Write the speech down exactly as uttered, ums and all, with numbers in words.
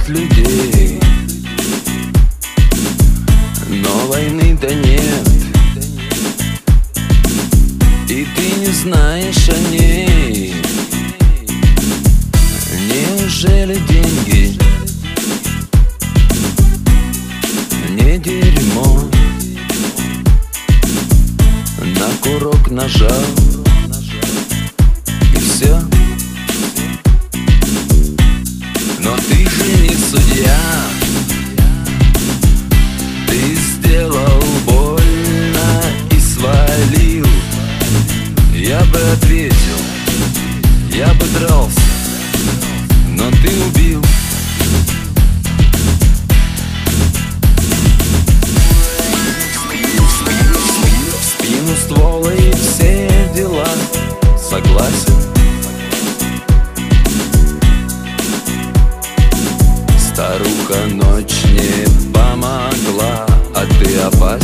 убивают людей, но войны-то нет, и ты не знаешь о ней. Неужели деньги не дерьмо? На курок нажал, и все. Но ты же не судья, ты сделал больно и свалил. Я бы ответил, я бы дрался, но ты убил. В спину ствола и все дела, согласен. Старуха ночь не помогла, а ты опасен.